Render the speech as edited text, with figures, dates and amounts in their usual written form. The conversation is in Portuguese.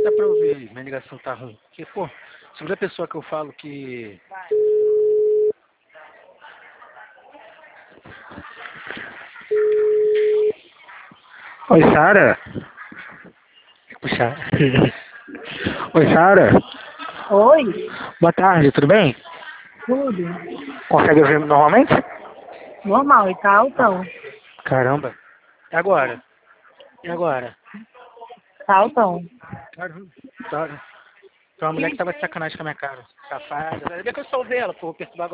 se dá pra ouvir, minha ligação tá ruim. Porque, pô, segunda pessoa que eu falo que... Oi, Sara. Puxa. Oi, Sara. Oi, Boa tarde, tudo bem? tudo. Consegue ouvir normalmente? Normal, e tá altão. Caramba. E agora? E agora? Tá altão. Caramba. Tem uma mulher que tava de sacanagem com a minha cara. Safada. Ainda bem que eu salvei ela, pô, perturbar